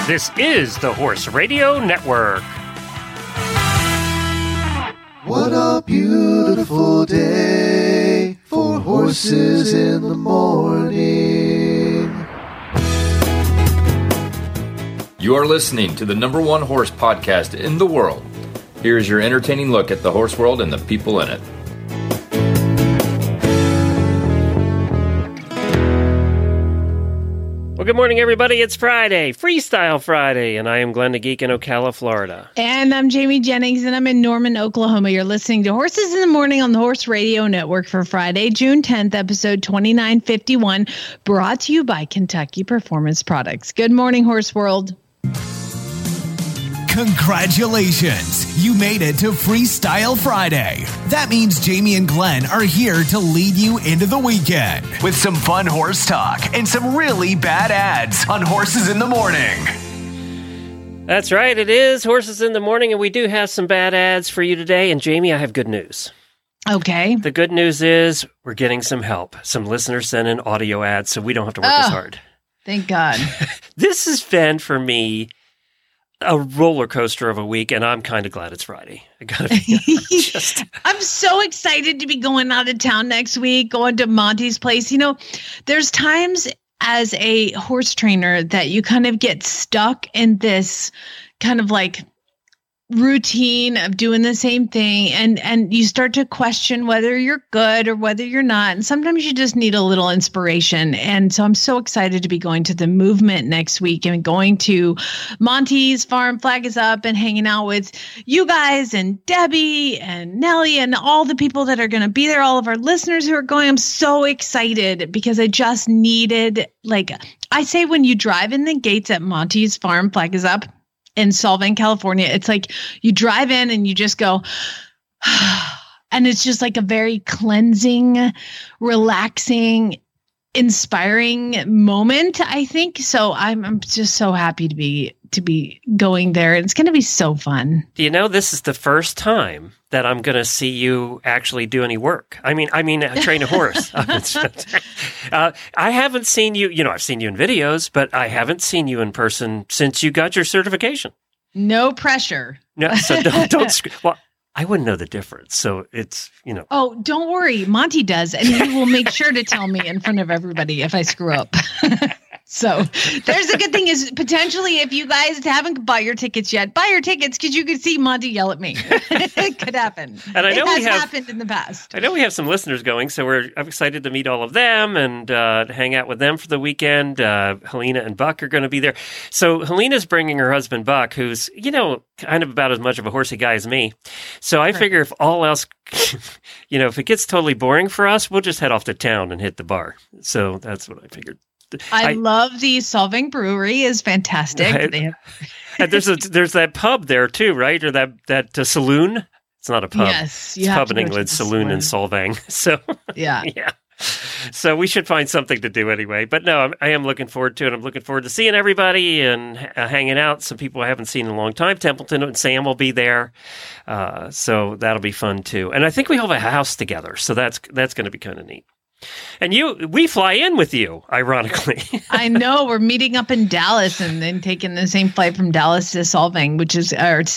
This is the Horse Radio Network. What a beautiful day for horses in the morning. You are listening to the #1 horse podcast in the world. Here is your entertaining look at the horse world and the people in it. Well, good morning, everybody. It's Friday, Freestyle Friday, and I am Glenn the Geek in Ocala, Florida. And I'm Jamie Jennings, and I'm in Norman, Oklahoma. You're listening to Horses in the Morning on the Horse Radio Network for Friday, June 10th, episode 2951, brought to you by Kentucky Performance Products. Good morning, Horse World. Congratulations! You made it to Freestyle Friday. That means Jamie and Glenn are here to lead you into the weekend with some fun horse talk and some really bad ads on Horses in the Morning. That's right, it is Horses in the Morning, and we do have some bad ads for you today. And Jamie, I have good news. Okay. The good news is we're getting some help. Some listeners sent in audio ads, so we don't have to work as hard. Thank God. This has been, for me, a roller coaster of a week, and I'm kind of glad it's Friday. I gotta be honest. I'm so excited to be going out of town next week, going to Monty's place. You know, there's times as a horse trainer that you kind of get stuck in this kind of like routine of doing the same thing, and you start to question whether you're good or whether you're not, and sometimes you just need a little inspiration. And so I'm so excited to be going to the movement next week and going to Monty's Farm, Flag is Up, and hanging out with you guys and Debbie and Nellie and all the people that are going to be there, all of our listeners who are going. I'm so excited because I just needed, like I say, when you drive in the gates at Monty's Farm, Flag is Up in Solvang, California, it's like you drive in and you just go, and it's just like a very cleansing, relaxing, inspiring moment, I think. So I'm just so happy to be going there. It's going to be so fun. Do you know, this is the first time that I'm going to see you actually do any work. I mean, train a horse. I haven't seen you, I've seen you in videos, but I haven't seen you in person since you got your certification. No pressure. No, so don't well, I wouldn't know the difference. So it's, Oh, don't worry. Monty does. And he will make sure to tell me in front of everybody if I screw up. So there's a good thing is potentially if you guys haven't bought your tickets yet, buy your tickets because you could see Monty yell at me. It could happen. And I know it has happened in the past. I know we have some listeners going, so I'm excited to meet all of them and to hang out with them for the weekend. Helena and Buck are going to be there. So Helena's bringing her husband Buck, who's, kind of about as much of a horsey guy as me. So I figure if all else, if it gets totally boring for us, we'll just head off to town and hit the bar. So that's what I figured. I love the Solvang Brewery is fantastic. Right. And there's that pub there too, right? Or that saloon. It's not a pub. Yes, it's a pub in England, saloon in Solvang. So yeah. So we should find something to do anyway. But no, I am looking forward to it. I'm looking forward to seeing everybody and hanging out. Some people I haven't seen in a long time. Templeton and Sam will be there. So that'll be fun too. And I think we have a house together. So that's going to be kind of neat. And we fly in with you, ironically. I know. We're meeting up in Dallas and then taking the same flight from Dallas to Solvang, which is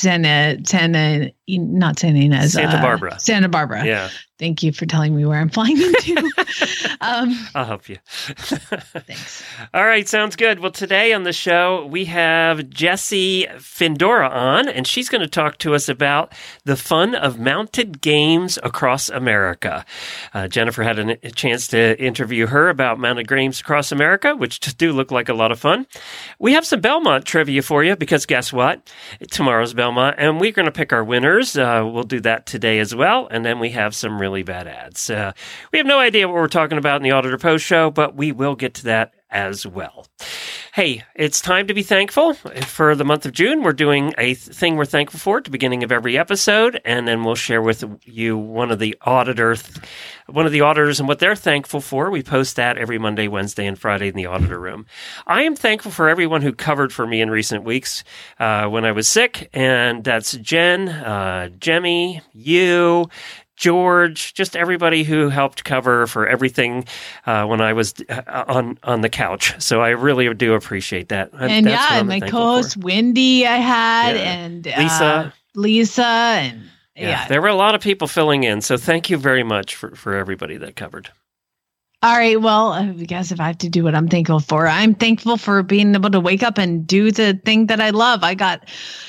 not Santa Ynez. Santa Barbara. Santa Barbara. Yeah. Thank you for telling me where I'm flying into. I'll help you. Thanks. All right, sounds good. Well, today on the show, we have Jessie Findora on, and she's going to talk to us about the fun of mounted games across America. Jennifer had a chance to interview her about mounted games across America, which do look like a lot of fun. We have some Belmont trivia for you, because guess what? Tomorrow's Belmont, and we're going to pick our winners. We'll do that today as well, and then we have some really bad ads. We have no idea what we're talking about in the Auditor Post show, but we will get to that as well. Hey, it's time to be thankful. For the month of June, we're doing a thing we're thankful for at the beginning of every episode, and then we'll share with you one of the auditors and what they're thankful for. We post that every Monday, Wednesday, and Friday in the Auditor Room. I am thankful for everyone who covered for me in recent weeks when I was sick, and that's Jen, Jemmy, you, George, just everybody who helped cover for everything when I was on the couch. So I really do appreciate that. And my co-host Wendy I had, and Lisa, and there were a lot of people filling in. So thank you very much for everybody that covered. All right. Well, I guess if I have to do what I'm thankful for, I'm thankful for being able to wake up and do the thing that I love. I got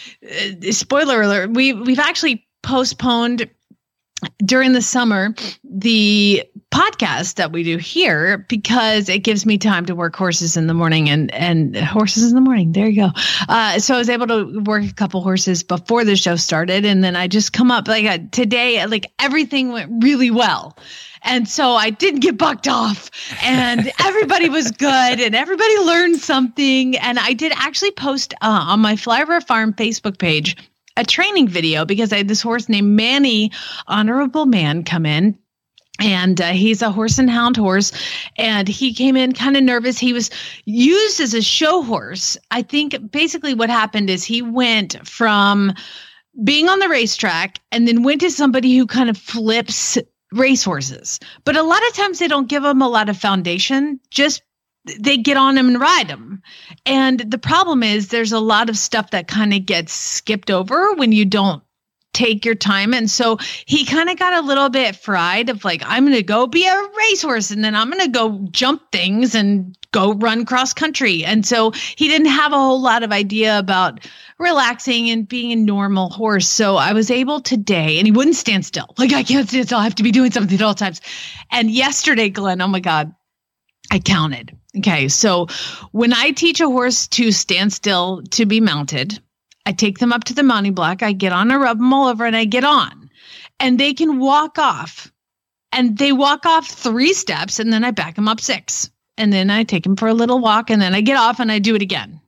spoiler alert. We've actually postponed during the summer the podcast that we do here because it gives me time to work horses in the morning and horses in the morning. There you go. So I was able to work a couple horses before the show started. And then I just come up today, everything went really well. And so I didn't get bucked off and everybody was good and everybody learned something. And I did actually post on my Flyover Farm Facebook page a training video because I had this horse named Manny, Honorable Man, come in. And he's a horse and hound horse. And he came in kind of nervous. He was used as a show horse. I think basically what happened is he went from being on the racetrack and then went to somebody who kind of flips racehorses. But a lot of times they don't give them a lot of foundation, just they get on them and ride them. And the problem is there's a lot of stuff that kind of gets skipped over when you don't take your time. And so he kind of got a little bit fried of I'm going to go be a racehorse and then I'm going to go jump things and go run cross country. And so he didn't have a whole lot of idea about relaxing and being a normal horse. So I was able today, and he wouldn't stand still. I can't stand still. I have to be doing something at all times. And yesterday, Glenn, oh my God, I counted. Okay. So when I teach a horse to stand still to be mounted, I take them up to the mounting block. I get on, I rub them all over, and I get on. And they can walk off. And they walk off 3 steps, and then I back them up 6. And then I take them for a little walk, and then I get off, and I do it again.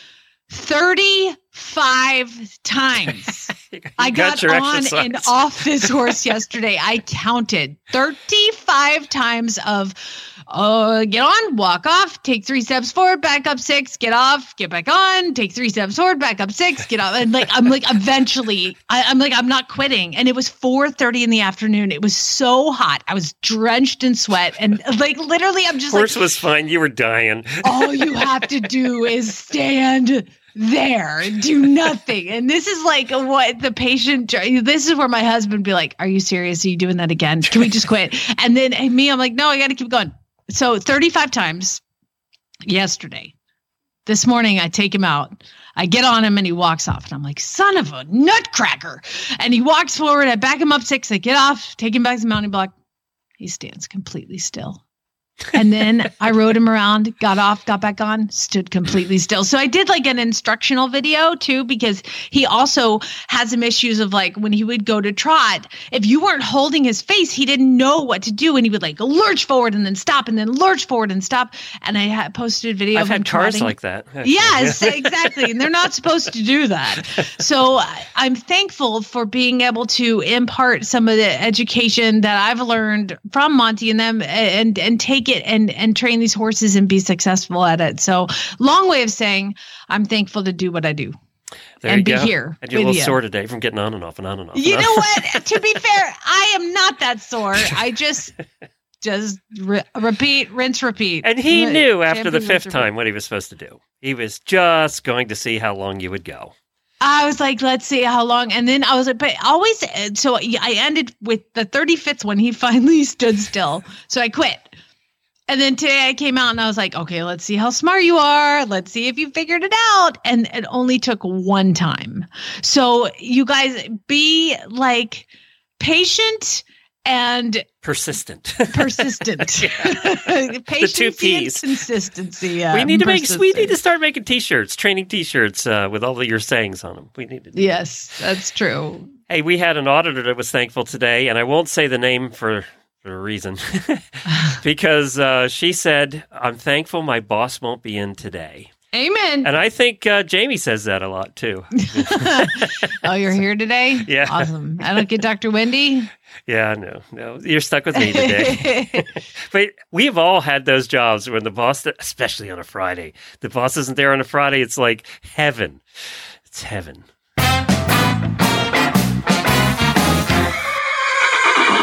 35 times. I got on exercise. And off this horse yesterday. I counted 35 times of get on, walk off, take 3 steps forward, back up 6, get off, get back on, take 3 steps forward, back up 6, get off. And eventually I'm not quitting. And it was 4:30 in the afternoon. It was so hot. I was drenched in sweat. And literally I'm just horse was fine. You were dying. All you have to do is stand there, do nothing. And this is what the patient, this is where my husband would be like, are you serious? Are you doing that again? Can we just quit? And then me, I'm like, no, I got to keep going. So 35 times yesterday. This morning, I take him out. I get on him and he walks off. And I'm like, son of a nutcracker. And he walks forward. I back him up 6. I get off, take him back to the mounting block. He stands completely still. And then I rode him around, got off, got back on, stood completely still. So I did an instructional video too, because he also has some issues of when he would go to trot, if you weren't holding his face, he didn't know what to do. And he would lurch forward and then stop and then lurch forward and stop. And I posted a video of him cars trotting. like that. Yes, exactly. And they're not supposed to do that. So I'm thankful for being able to impart some of the education that I've learned from Monty and them and take it and train these horses and be successful at it. So long way of saying I'm thankful to do what I do. There and you be go. here. And you're a little sore today from getting on and off and on and off. You know what? To be fair, I am not that sore. I just repeat, rinse, repeat. And he knew after the 5th time what he was supposed to do. He was just going to see how long you would go. I was like, let's see how long. And then I was like, but always. So I ended with the 35th when he finally stood still. So I quit. And then today I came out and I was like, okay, let's see how smart you are. Let's see if you figured it out. And it only took 1 time. So you guys be patient and persistent. Patience, the 2 P's. And consistency. We need to start making T-shirts, training T-shirts with all of your sayings on them. We need to. Yes, that's true. Hey, we had an auditor that was thankful today, and I won't say the name for a reason, because she said, I'm thankful my boss won't be in today. Amen. And I think Jamie says that a lot, too. Oh, you're here today? Yeah. Awesome. I don't get Dr. Wendy? Yeah, no. You're stuck with me today. But we've all had those jobs when the boss, especially on a Friday, the boss isn't there on a Friday. It's like heaven. It's heaven.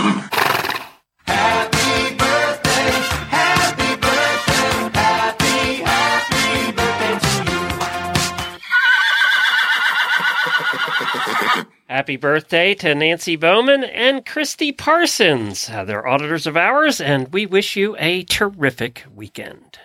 Happy birthday to Nancy Bowman and Christy Parsons. They're auditors of ours, and we wish you a terrific weekend.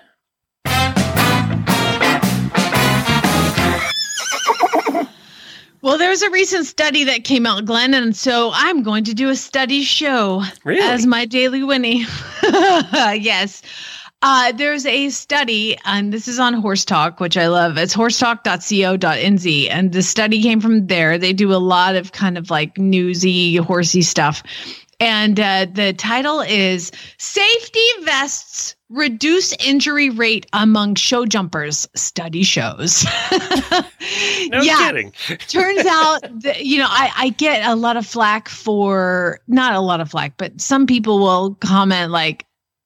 Well, there's a recent study that came out, Glenn, and so I'm going to do a study show as my daily Winnie. Yes. There's a study, and this is on Horse Talk, which I love. It's horsetalk.co.nz, and the study came from there. They do a lot of kind of like newsy, horsey stuff. And the title is Safety Vests Reduce Injury Rate Among Show Jumpers, Study Shows. No kidding. Turns out that, I get a lot of flack not a lot of flack, but some people will comment like,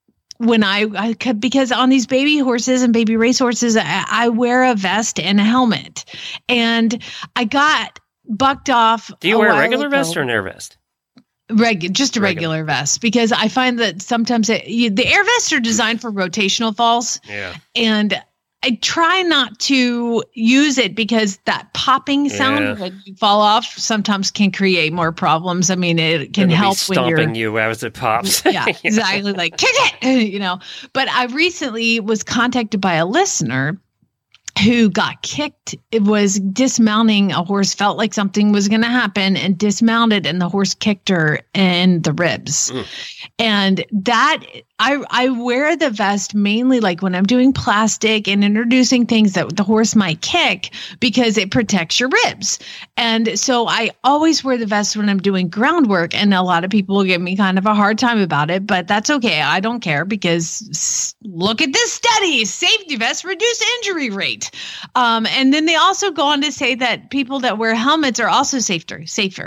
because on these baby horses and baby race horses, I wear a vest and a helmet, and I got bucked off. Do you wear a regular vest or an air vest? Just a regular vest, because I find that sometimes the air vests are designed for rotational falls. Yeah. And I try not to use it because that popping sound when you fall off sometimes can create more problems. I mean, it can help when you're stomping you as it pops. Yeah, exactly. Like kick it, But I recently was contacted by a listener who got kicked. It was dismounting a horse, felt like something was going to happen, and dismounted, and the horse kicked her in the ribs. And that I wear the vest mainly like when I'm doing plastic and introducing things that the horse might kick, because it protects your ribs. And so I always wear the vest when I'm doing groundwork, and a lot of people will give me kind of a hard time about it, but that's okay. I don't care, because look at this study, safety vests reduce injury rate. And then they also go on to say that people that wear helmets are also safer.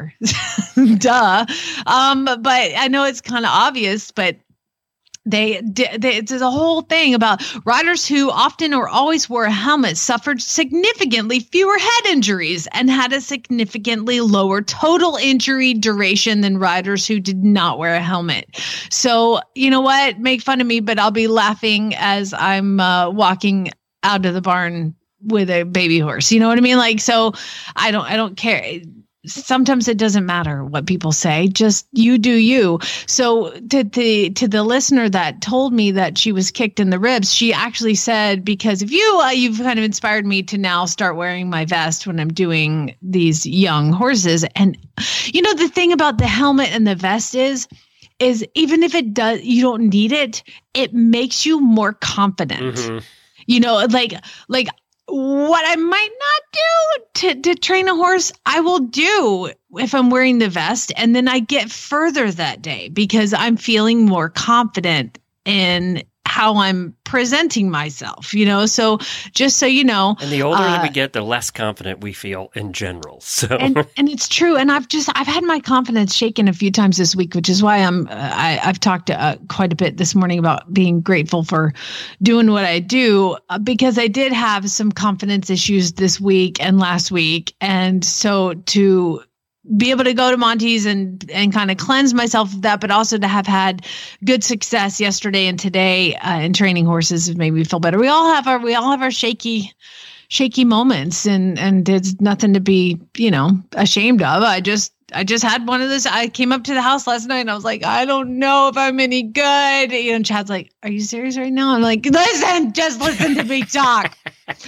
Duh. But I know it's kind of obvious, but it's a whole thing about riders who often or always wore a helmet suffered significantly fewer head injuries and had a significantly lower total injury duration than riders who did not wear a helmet. So, you know what? Make fun of me, but I'll be laughing as I'm walking out of the barn with a baby horse. You know what I mean? Like, so I don't care. Sometimes it doesn't matter what people say, just you do you. So to the listener that told me that she was kicked in the ribs, she actually said, because of you've kind of inspired me to now start wearing my vest when I'm doing these young horses. And the thing about the helmet and the vest is even if it does, you don't need it, it makes you more confident. Mm-hmm. Like what I might not do to train a horse, I will do if I'm wearing the vest. And then I get further that day because I'm feeling more confident in how I'm presenting myself, so just so you know. And the older that we get, the less confident we feel in general. So and it's true. And I've had my confidence shaken a few times this week, which is why I've talked quite a bit this morning about being grateful for doing what I do, because I did have some confidence issues this week and last week. And so to be able to go to Monty's and kind of cleanse myself of that, but also to have had good success yesterday and today in training horses has made me feel better. We all have our shaky moments, and it's nothing to be, ashamed of. I just had one of those. I came up to the house last night and I was like, I don't know if I'm any good. And Chad's like, are you serious right now? I'm like, just listen to me talk.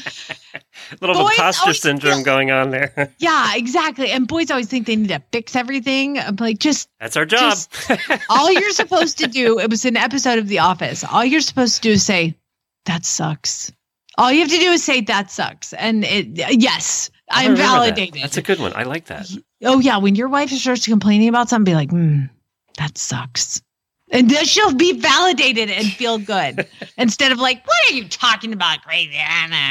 Little imposter syndrome going on there. Yeah, exactly. And boys always think they need to fix everything. I'm like, that's our job. All you're supposed to do, it was an episode of The Office. All you're supposed to do is say, that sucks. All you have to do is say, that sucks. And yes, I'm validated. That's a good one. I like that. Oh yeah. When your wife starts complaining about something, be like, that sucks. And then she'll be validated and feel good instead of like, what are you talking about? Crazy.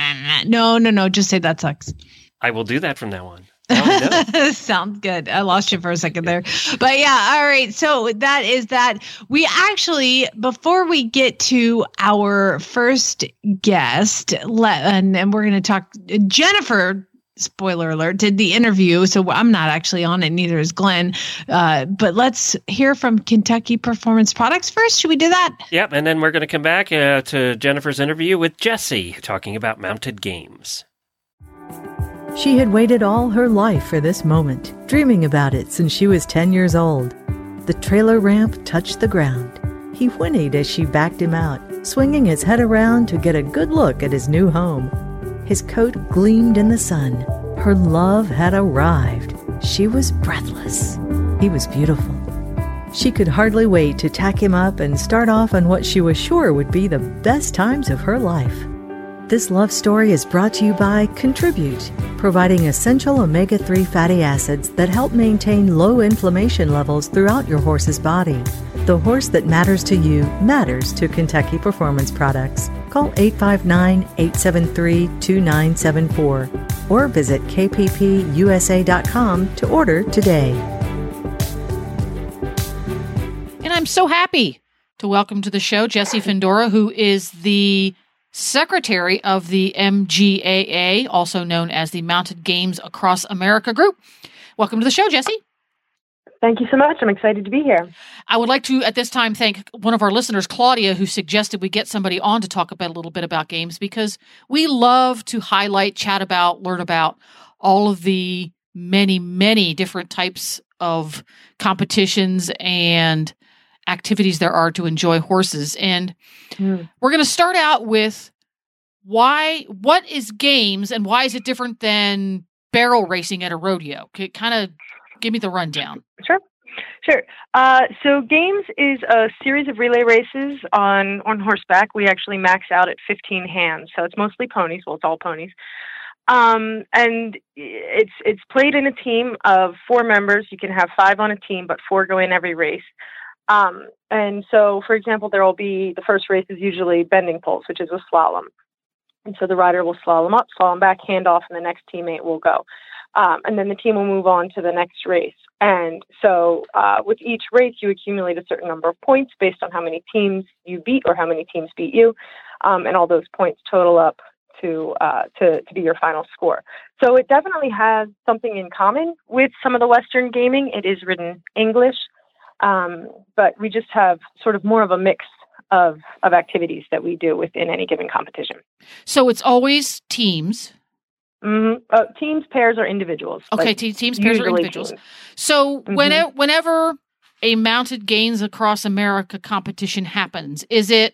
No. Just say that sucks. I will do that from now on. Sounds good. I lost you for a second there. But yeah. All right. So that is that. We actually, before we get to our first guest, and we're going to talk, Jennifer, spoiler alert, did the interview. So I'm not actually on it. Neither is Glenn. But let's hear from Kentucky Performance Products first. Should we do that? Yep. And then we're going to come back to Jennifer's interview with Jesse talking about mounted games. She had waited all her life for this moment, dreaming about it since she was 10 years old. The trailer ramp touched the ground. He whinnied as she backed him out, swinging his head around to get a good look at his new home. His coat gleamed in the sun. Her love had arrived. She was breathless. He was beautiful. She could hardly wait to tack him up and start off on what she was sure would be the best times of her life. This love story is brought to you by Contribute, providing essential omega-3 fatty acids that help maintain low inflammation levels throughout your horse's body. The horse that matters to you matters to Kentucky Performance Products. Call 859-873-2974 or visit kppusa.com to order today. And I'm so happy to welcome to the show Jessie Findora, who is the secretary of the MGAA, also known as the Mounted Games Across America Group. Welcome to the show, Jessie. Thank you so much. I'm excited to be here. I would like to, at this time, thank one of our listeners, Claudia, who suggested we get somebody on to talk about a little bit about games, because we love to highlight, chat about, learn about all of the many, many different types of competitions and activities there are to enjoy horses. And we're going to start out with what is games and why is it different than barrel racing at a rodeo? Kind of give me the rundown. Sure. So games is a series of relay races on horseback. We actually max out at 15 hands. So it's mostly ponies. Well, it's all ponies. And it's played in a team of 4 members. You can have 5 on a team, but 4 go in every race. And so, for example, there will be, the first race is usually bending poles, which is a slalom. And so the rider will slalom up, slalom back, hand off, and the next teammate will go. And then the team will move on to the next race. And so with each race, you accumulate a certain number of points based on how many teams you beat or how many teams beat you. And all those points total up to be your final score. So it definitely has something in common with some of the Western gaming. It is written English. But we just have sort of more of a mix of activities that we do within any given competition. So it's always teams. Mm-hmm. Teams, pairs, or individuals. Okay, like teams, pairs, or individuals. Teams. So whenever a Mounted Games Across America competition happens, is it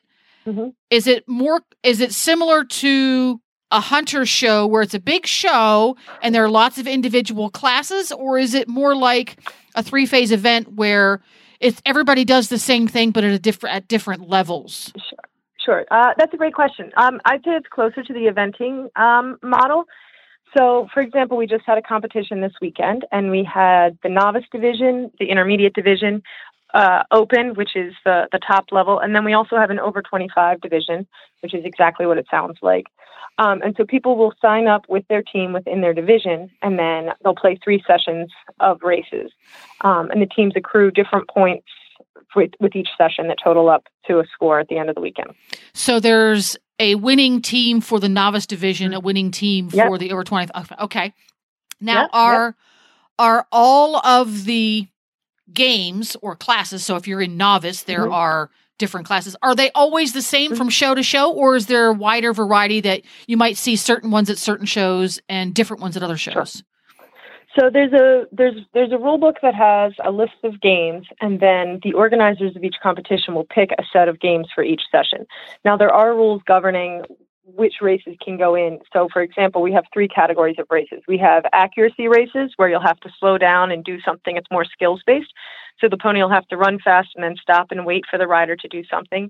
similar to a hunter show where it's a big show and there are lots of individual classes, or is it more like a 3-phase event where everybody does the same thing but at different levels? Sure. That's a great question. I'd say it's closer to the eventing model. So, for example, we just had a competition this weekend, and we had the novice division, the intermediate division, open, which is the top level, and then we also have an over 25 division, which is exactly what it sounds like. And so people will sign up with their team within their division, and then they'll play 3 sessions of races. And the teams accrue different points with each session that total up to a score at the end of the weekend. So there's a winning team for the novice division, a winning team for the over 25. Okay. Now, are all of the games or classes, so if you're in novice, there are different classes. Are they always the same from show to show, or is there a wider variety that you might see certain ones at certain shows and different ones at other shows? Sure. So there's a rule book that has a list of games, and then the organizers of each competition will pick a set of games for each session. Now, there are rules governing which races can go in. So, for example, we have 3 categories of races. We have accuracy races, where you'll have to slow down and do something that's more skills-based. So the pony will have to run fast and then stop and wait for the rider to do something.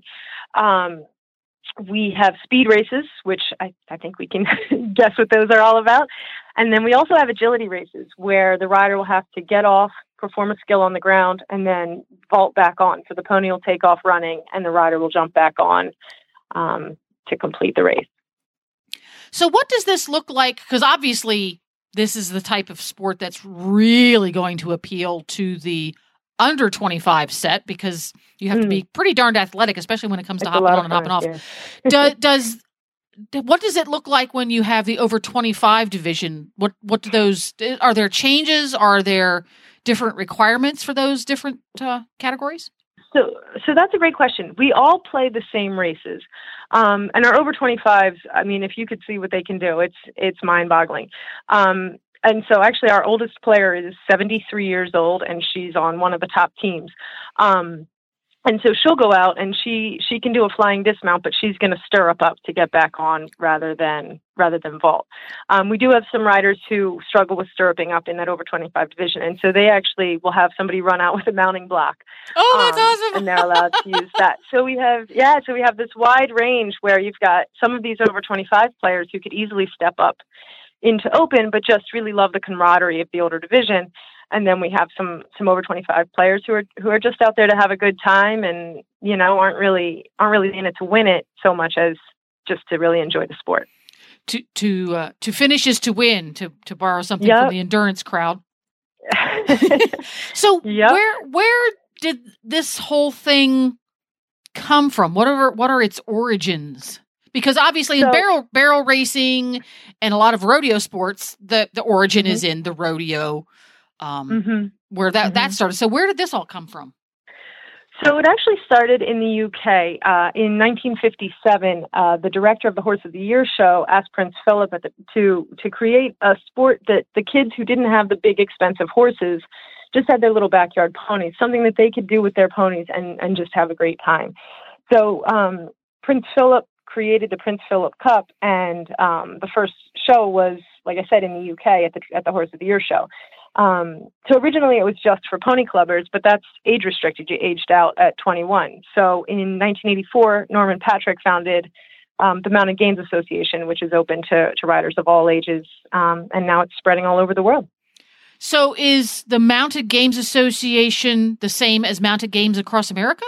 We have speed races, which I think we can guess what those are all about. And then we also have agility races, where the rider will have to get off, perform a skill on the ground, and then vault back on. So the pony will take off running, and the rider will jump back on to complete the race. So what does this look like? Because obviously this is the type of sport that's really going to appeal to the under 25 set, because you have to be pretty darned athletic, especially when it comes to hopping on and hopping off. Yeah. What does it look like when you have the over 25 division? What do those, are there changes? Are there different requirements for those different categories? So that's a great question. We all play the same races, and our over 25s. I mean, if you could see what they can do, it's mind-boggling. And so, actually, our oldest player is 73 years old, and she's on one of the top teams. And so she'll go out and she can do a flying dismount, but she's going to stirrup up to get back on rather than vault. We do have some riders who struggle with stirruping up in that over 25 division, and so they actually will have somebody run out with a mounting block. Oh, that's awesome! And they're allowed to use that. So we have this wide range where you've got some of these over 25 players who could easily step up into open, but just really love the camaraderie of the older division. And then we have some over 25 players who are just out there to have a good time, and aren't really in it to win it so much as just to really enjoy the sport. To finish is to win. To borrow something from the endurance crowd. So where did this whole thing come from? What are its origins? Because obviously in barrel racing and a lot of rodeo sports, the origin is in the rodeo. Where that started. So where did this all come from? So it actually started in the UK. In 1957, the director of the Horse of the Year show asked Prince Philip to create a sport that the kids who didn't have the big expensive horses just had their little backyard ponies, something that they could do with their ponies and just have a great time. So Prince Philip created the Prince Philip Cup, and the first show was, like I said, in the UK at the Horse of the Year show. So originally it was just for pony clubbers, but that's age restricted. You aged out at 21. So in 1984, Norman Patrick founded the Mounted Games Association, which is open to riders of all ages, and now it's spreading all over the world. So is the Mounted Games Association the same as Mounted Games Across America?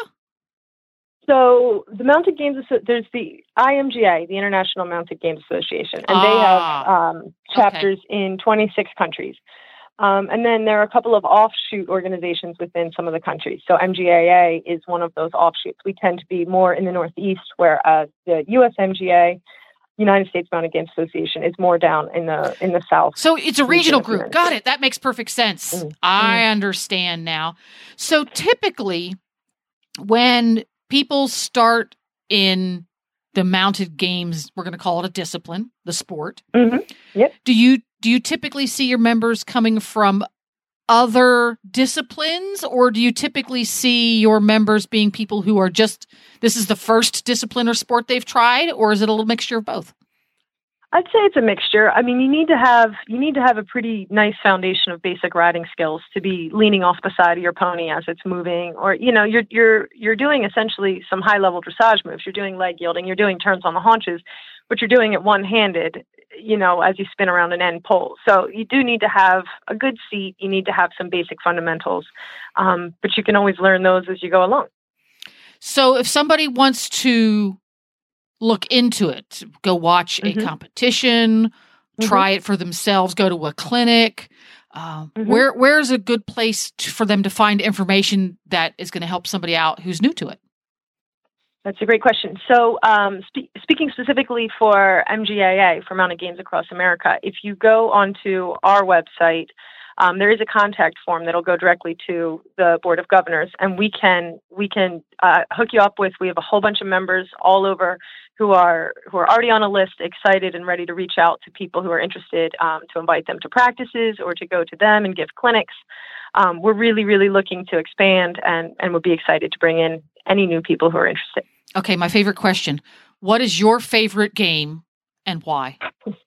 So the Mounted Games, there's the IMGA, the International Mounted Games Association, and they have chapters in 26 countries. And then there are a couple of offshoot organizations within some of the countries. So MGAA is one of those offshoots. We tend to be more in the Northeast, whereas the USMGA, United States Mounted Games Association, is more down in the South. So it's a regional group. Got it. That makes perfect sense. Mm-hmm. I understand now. So typically, when people start in the mounted games, we're going to call it a discipline, the sport. Mm-hmm. Yep. Do you typically see your members coming from other disciplines, or do you typically see your members being people who are just, this is the first discipline or sport they've tried, or is it a little mixture of both? I'd say it's a mixture. I mean, you need to have a pretty nice foundation of basic riding skills to be leaning off the side of your pony as it's moving, or you're doing essentially some high level dressage moves. You're doing leg yielding, you're doing turns on the haunches, but you're doing it one handed, as you spin around an end pole. So you do need to have a good seat. You need to have some basic fundamentals, but you can always learn those as you go along. So if somebody wants to look into it, go watch a competition, try it for themselves, go to a clinic. Where's a good place for them to find information that is going to help somebody out who's new to it? That's a great question. So speaking specifically for MGAA, for Mounted Games Across America, if you go onto our website, there is a contact form that'll go directly to the Board of Governors, and we can hook you up with. We have a whole bunch of members all over who are already on a list, excited and ready to reach out to people who are interested, to invite them to practices or to go to them and give clinics. We're really, really looking to expand, and we'll be excited to bring in any new people who are interested. Okay, my favorite question: what is your favorite game and why?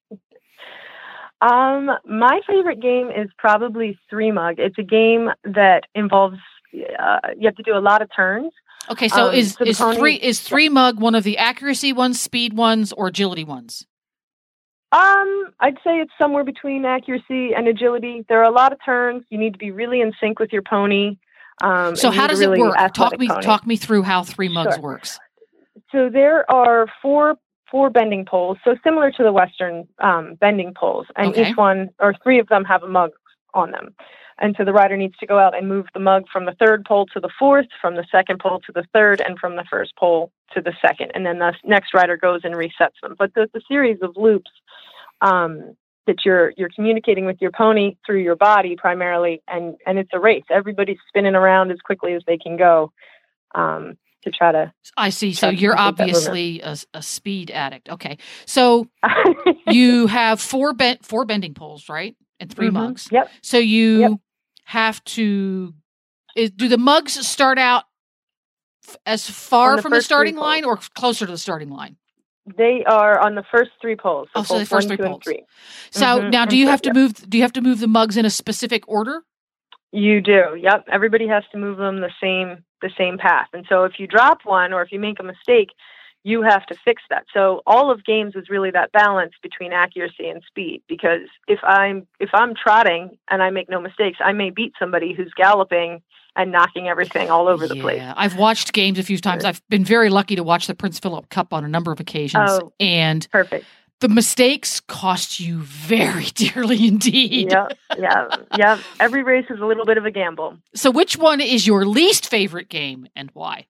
My favorite game is probably Three Mug. It's a game that involves you have to do a lot of turns. Okay, so is Three Mug one of the accuracy ones, speed ones, or agility ones? I'd say it's somewhere between accuracy and agility. There are a lot of turns. You need to be really in sync with your pony. So how does it work? Talk me through how Three Mugs works. So there are four bending poles, so similar to the Western bending poles, and each one or three of them have a mug on them. And so the rider needs to go out and move the mug from the third pole to the fourth, from the second pole to the third, and from the first pole to the second. And then the next rider goes and resets them. But there's a series of loops that you're communicating with your pony through your body primarily, and it's a race. Everybody's spinning around as quickly as they can go. to try to. I see. So you're take that obviously a speed addict. Okay. So you have four bending poles, right? And 3 mugs. Yep. So you have to, do the mugs start out as far from the starting line or closer to the starting line? They are on the first 3 poles. So the first 1, 3 2, poles. and 3. So now do you have to move the mugs in a specific order? You do. Yep. Everybody has to move them the same path. And so if you drop one or if you make a mistake, you have to fix that. So all of games is really that balance between accuracy and speed, because if I'm trotting and I make no mistakes, I may beat somebody who's galloping and knocking everything all over the place. Yeah, I've watched games a few times. I've been very lucky to watch the Prince Philip Cup on a number of occasions. Oh, and perfect. The mistakes cost you very dearly indeed. Yeah. Every race is a little bit of a gamble. So which one is your least favorite game and why?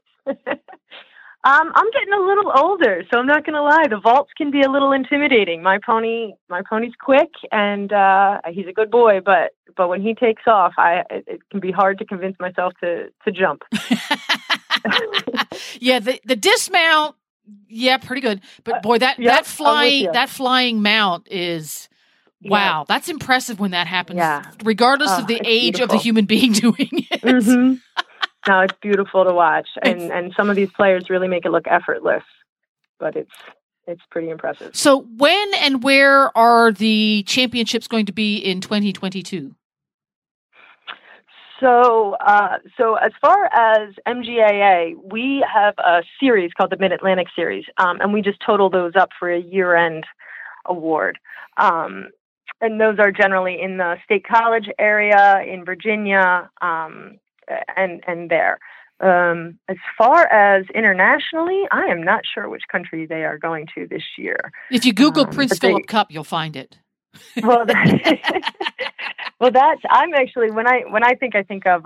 I'm getting a little older, so I'm not going to lie. The vaults can be a little intimidating. My pony's quick and he's a good boy, but when he takes off, it can be hard to convince myself to jump. Yeah, the dismount, yeah, pretty good. But boy, that flying mount is wow. That's impressive when that happens. Yeah. Regardless of the age of the human being doing it. Mm-hmm. No, it's beautiful to watch, and some of these players really make it look effortless, but it's pretty impressive. So when and where are the championships going to be in 2022? So as far as MGAA, we have a series called the Mid-Atlantic Series, and we just total those up for a year-end award. And those are generally in the State College area, in Virginia, and there. As far as internationally, I am not sure which country they are going to this year. If you Google Prince Philip Cup, you'll find it. Well, that's I'm actually when I think of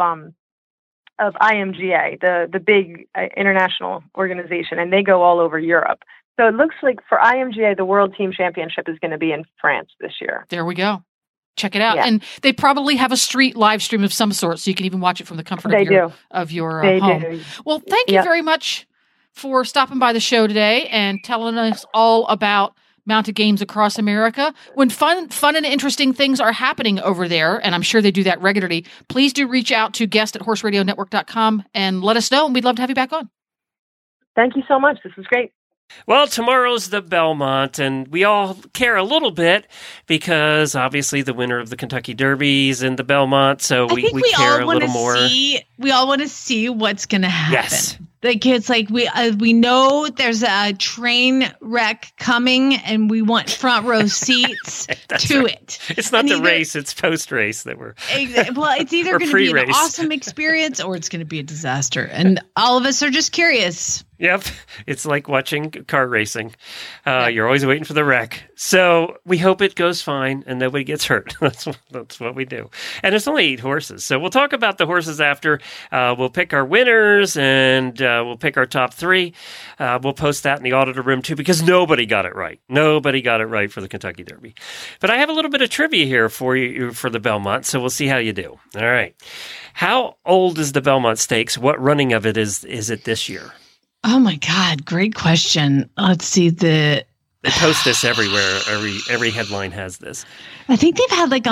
IMGA, the big international organization, and they go all over Europe. So it looks like for IMGA, the World Team Championship is going to be in France this year. There we go. Check it out. Yeah. And they probably have a street live stream of some sort, so you can even watch it from the comfort of your home. Do. Well, thank you very much for stopping by the show today and telling us all about mounted games across America. When fun and interesting things are happening over there, and I'm sure they do that regularly, please do reach out to guest@horseradionetwork.com and let us know, and we'd love to have you back on. Thank you so much. This was great. Well, tomorrow's the Belmont, and we all care a little bit because obviously the winner of the Kentucky Derby is in the Belmont, so we care a little more. We all want to see what's going to happen. Yes. Like it's like we know there's a train wreck coming, and we want front row seats to it. It's not the race; it's post race that we're. Well, it's either going to be an awesome experience or it's going to be a disaster, and all of us are just curious. Yep. It's like watching car racing. You're always waiting for the wreck. So we hope it goes fine and nobody gets hurt. That's what we do. And it's only 8 horses. So we'll talk about the horses after. We'll pick our winners and we'll pick our top 3. We'll post that in the auditor room too because nobody got it right. Nobody got it right for the Kentucky Derby. But I have a little bit of trivia here for you for the Belmont. So we'll see how you do. All right. How old is the Belmont Stakes? What running of it is it this year? Oh my God, great question. Let's see They post this everywhere. Every headline has this. I think they've had like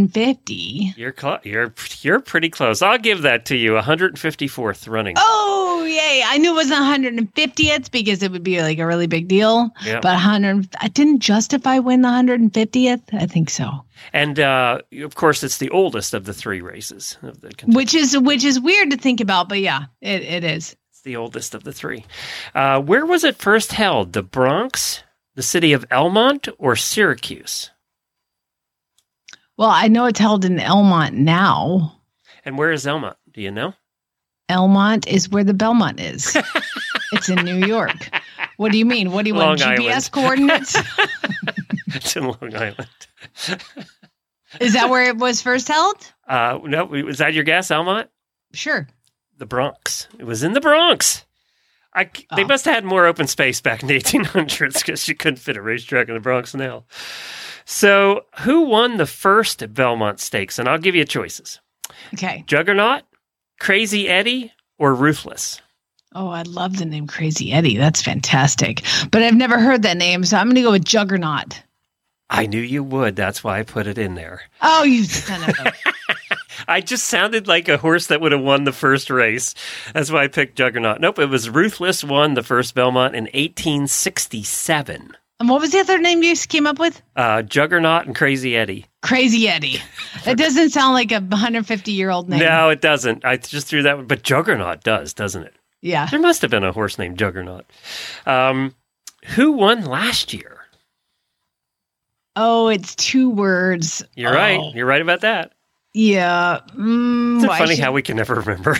150. You're pretty close. I'll give that to you. 154th running. Oh yay! I knew it wasn't 150th because it would be like a really big deal. Yep. But I didn't justify win the 150th. I think so. And of course, it's the oldest of the 3 races of the Kentucky. Which is weird to think about, but yeah, it is. The oldest of the 3. Where was it first held? The Bronx, the city of Elmont, or Syracuse? Well, I know it's held in Elmont now. And where is Elmont? Do you know? Elmont is where the Belmont is. It's in New York. What do you mean? What do you want? GPS coordinates? It's in Long Island. Is that where it was first held? No. Was that your guess, Elmont? Sure. The Bronx. It was in the Bronx. They must have had more open space back in the 1800s because you couldn't fit a racetrack in the Bronx now. So who won the first Belmont Stakes? And I'll give you choices. Okay. Juggernaut, Crazy Eddie, or Ruthless? Oh, I love the name Crazy Eddie. That's fantastic. But I've never heard that name, so I'm going to go with Juggernaut. I knew you would. That's why I put it in there. Oh, you son of a... I just sounded like a horse that would have won the first race. That's why I picked Juggernaut. Nope, it was Ruthless won the first Belmont in 1867. And what was the other name you came up with? Juggernaut and Crazy Eddie. Crazy Eddie. It doesn't sound like a 150-year-old name. No, it doesn't. I just threw that one. But Juggernaut does, doesn't it? Yeah. There must have been a horse named Juggernaut. Who won last year? Oh, it's 2 words. You're right. You're right about that. Yeah. It's funny how we can never remember.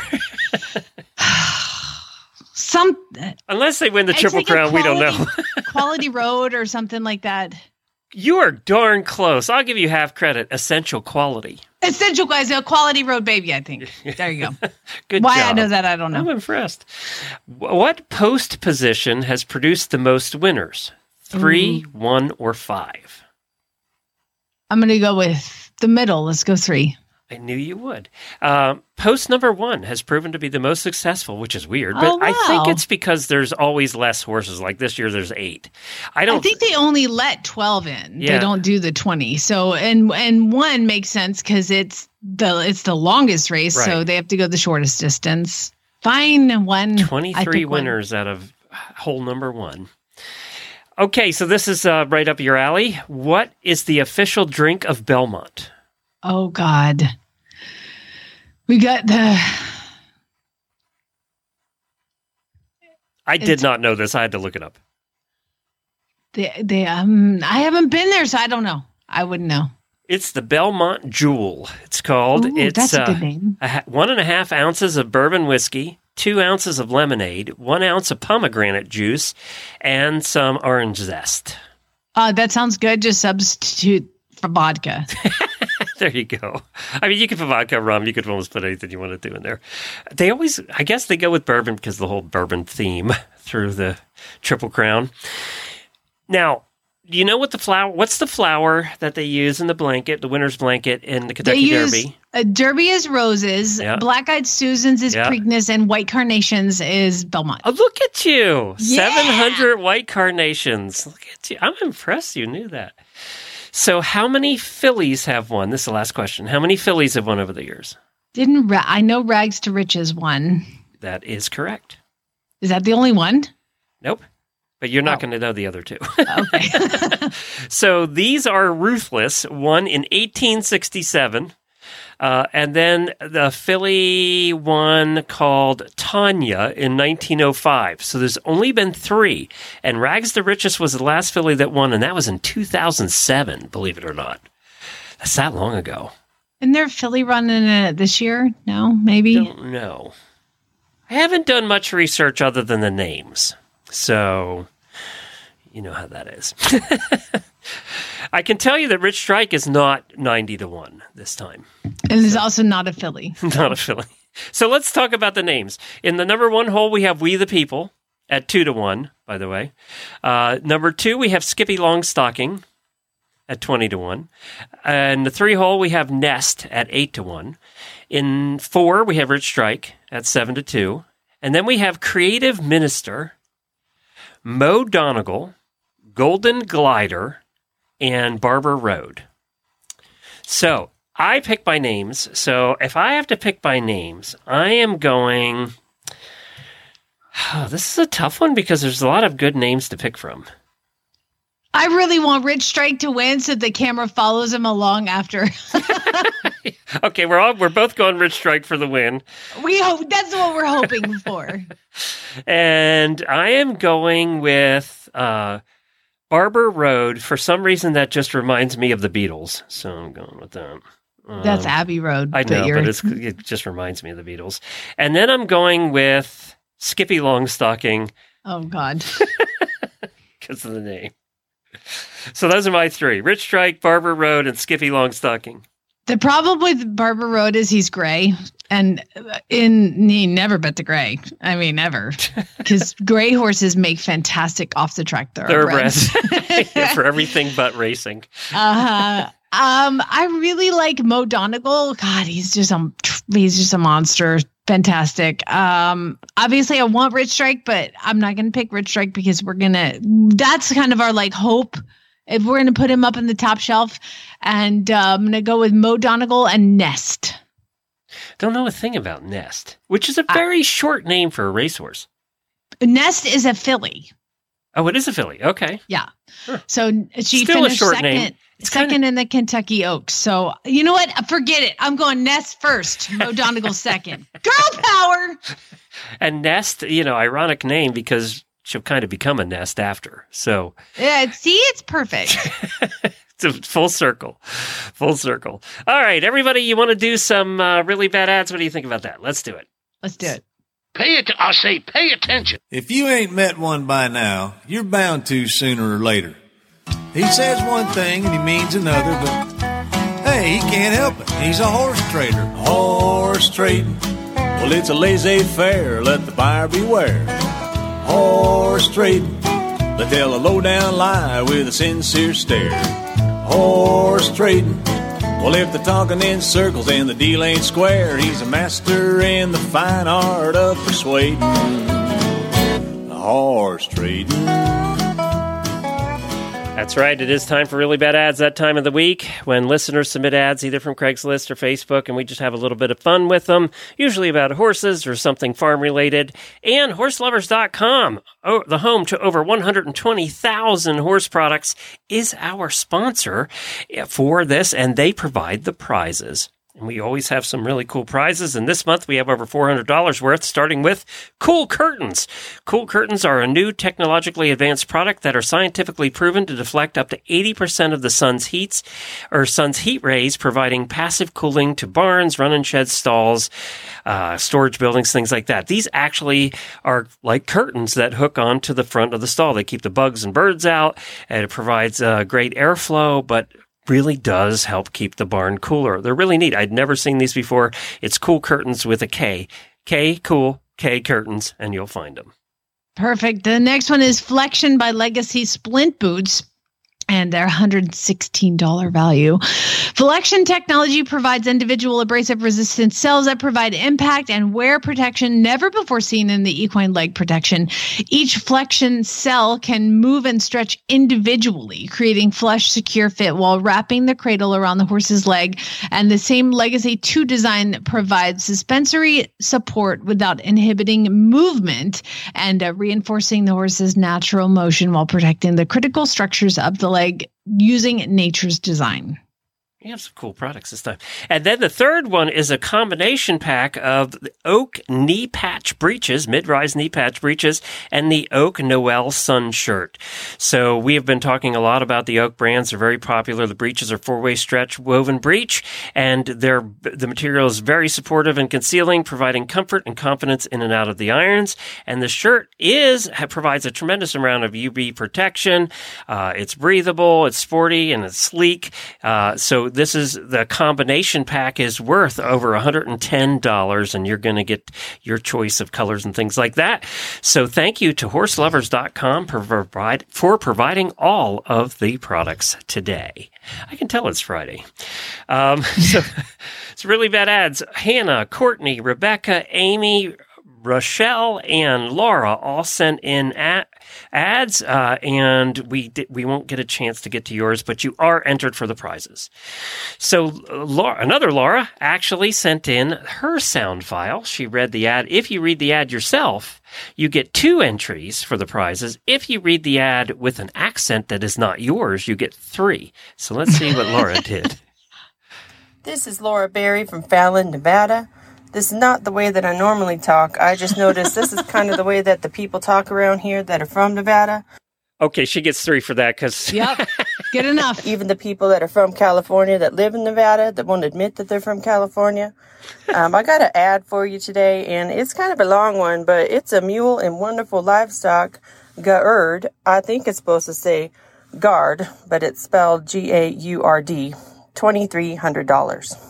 Unless they win the Triple Crown, we don't know. Quality Road or something like that. You are darn close. I'll give you half credit. Essential Quality. Essential Quality Road, baby, I think. There you go. Good Why job. I know that, I don't know. I'm impressed. What post position has produced the most winners? 3, 1, or 5? I'm going to go with the middle. Let's go 3. I knew you would. Post number 1 has proven to be the most successful, which is weird. But I think it's because there's always less horses. Like this year, there's 8. I think they only let 12 in. Yeah. They don't do the 20. So and 1 makes sense because it's the longest race. Right. So they have to go the shortest distance. Fine, 1. 23 winners out of hole number 1. Okay, so this is right up your alley. What is the official drink of Belmont? Oh, God. We got the... I did not know this. I had to look it up. I haven't been there, so I don't know. I wouldn't know. It's the Belmont Jewel. It's called. Ooh, that's a good name. 1.5 ounces of bourbon whiskey, 2 ounces of lemonade, 1 ounce of pomegranate juice, and some orange zest. That sounds good. Just substitute for vodka. There you go. I mean, you could put vodka, rum. You could almost put anything you want to do in there. They always, I guess they go with bourbon because the whole bourbon theme through the Triple Crown. Now, do you know what what's the flower that they use in the blanket, the winner's blanket in the Kentucky Derby? Derby is roses, Yeah. Black-Eyed Susans is Preakness, and White Carnations is Belmont. Oh, look at you. Yeah. 700 White Carnations. Look at you. I'm impressed you knew that. So how many fillies have won? This is the last question. How many fillies have won over the years? I know Rags to Riches won. That is correct. Is that the only one? Nope. But you're not going to know the other 2. Okay. So these are Ruthless, won in 1867. And then the filly one called Tanya in 1905. So there's only been 3. And Rags the Richest was the last filly that won, and that was in 2007, believe it or not. That's that long ago. Isn't there a filly running it this year? No, maybe? Don't know. I haven't done much research other than the names. So, you know how that is. I can tell you that Rich Strike is not 90-1 this time. And is also not a filly. Not a filly. So let's talk about the names. In the number 1 hole, we have We the People at 2-1, by the way. Number 2, we have Skippy Longstocking at 20-1. And the 3 hole, we have Nest at 8-1. In 4, we have Rich Strike at 7-2. And then we have Creative Minister, Mo Donegal, Golden Glider, and Barber Road. So I pick by names. So if I have to pick by names, I am going... Oh, this is a tough one because there's a lot of good names to pick from. I really want Rich Strike to win so the camera follows him along after. Okay, we're both going Rich Strike for the win. We hope that's what we're hoping for. And I am going with Barber Road. For some reason, that just reminds me of the Beatles. So I'm going with that. That's Abbey Road. I know, but it just reminds me of the Beatles. And then I'm going with Skippy Longstocking. Oh, God. Because of the name. So those are my 3. Rich Strike, Barber Road, and Skippy Longstocking. The problem with Barber Road is he's gray. And he never bet the gray. I mean, never. Because gray horses make fantastic off-the-track thoroughbreds. For everything but racing. I really like Mo Donegal. God, he's just a monster. Fantastic. Obviously I want Rich Strike, but I'm not going to pick Rich Strike because that's kind of our like hope. If we're going to put him up in the top shelf, and I'm going to go with Mo Donegal and Nest. Don't know a thing about Nest, which is a very short name for a racehorse. Nest is a filly. Oh, it is a filly. Okay. Yeah. Huh. So she Still finished a short name. Second in the Kentucky Oaks. So you know what? Forget it. I'm going Nest first. Mo Donegal second. Girl power. And Nest, ironic name because she'll kind of become a Nest after. So yeah, see, it's perfect. It's a full circle. Full circle. All right, everybody, you want to do some really bad ads? What do you think about that? Let's do it. Let's do it. I say pay attention. If you ain't met one by now, you're bound to sooner or later. He says one thing and he means another, but hey, he can't help it. He's a horse trader. Horse trading. Well, it's a laissez-faire. Let the buyer beware. Horse trading. They tell a low-down lie with a sincere stare. Horse trading. Well, if they're talking in circles and the deal ain't square, he's a master in the fine art of persuading. Horse trading. That's right. It is time for Really Bad Ads, that time of the week when listeners submit ads either from Craigslist or Facebook, and we just have a little bit of fun with them, usually about horses or something farm-related. And HorseLovers.com, the home to over 120,000 horse products, is our sponsor for this, and they provide the prizes. And we always have some really cool prizes. And this month we have over $400 worth, starting with Cool Curtains. Cool Curtains are a new technologically advanced product that are scientifically proven to deflect up to 80% of the sun's heat rays, providing passive cooling to barns, run-in sheds, stalls, storage buildings, things like that. These actually are like curtains that hook onto the front of the stall. They keep the bugs and birds out, and it provides great airflow, but really does help keep the barn cooler. They're really neat. I'd never seen these before. It's Cool Curtains with a K. Cool, K Curtains, and you'll find them. Perfect. The next one is Flexion by Legacy Splint Boots, and their $116 value. Flexion technology provides individual abrasive resistant cells that provide impact and wear protection never before seen in the equine leg protection. Each Flexion cell can move and stretch individually, creating flush, secure fit while wrapping the cradle around the horse's leg. And the same Legacy 2 design provides suspensory support without inhibiting movement and reinforcing the horse's natural motion while protecting the critical structures of the leg using nature's design. You have some cool products this time. And then the third one is a combination pack of the Oak knee patch breeches, mid-rise knee patch breeches, and the Oak Noel Sun shirt. So we have been talking a lot about the Oak brands. They're very popular. The breeches are four-way stretch woven breech, and the material is very supportive and concealing, providing comfort and confidence in and out of the irons. And the shirt provides a tremendous amount of UV protection. It's breathable, it's sporty, and it's sleek. So this is the combination pack is worth over $110, and you're going to get your choice of colors and things like that. So thank you to HorseLovers.com for providing all of the products today. I can tell it's Friday. So it's really bad ads. Hannah, Courtney, Rebecca, Amy, Rochelle, and Laura all sent in ads, and we won't get a chance to get to yours, but you are entered for the prizes. So another Laura actually sent in her sound file. She read the ad. If you read the ad yourself, you get 2 entries for the prizes. If you read the ad with an accent that is not yours, you get 3. So let's see what Laura did. This is Laura Berry from Fallon, Nevada. This is not the way that I normally talk. I just noticed this is kind of the way that the people talk around here that are from Nevada. Okay, she gets 3 for that because... Yep, good enough. Even the people that are from California that live in Nevada that won't admit that they're from California. I got an ad for you today, and it's kind of a long one, but it's a mule and wonderful livestock Gaurd. I think it's supposed to say Guard, but it's spelled G-A-U-R-D. $2,300.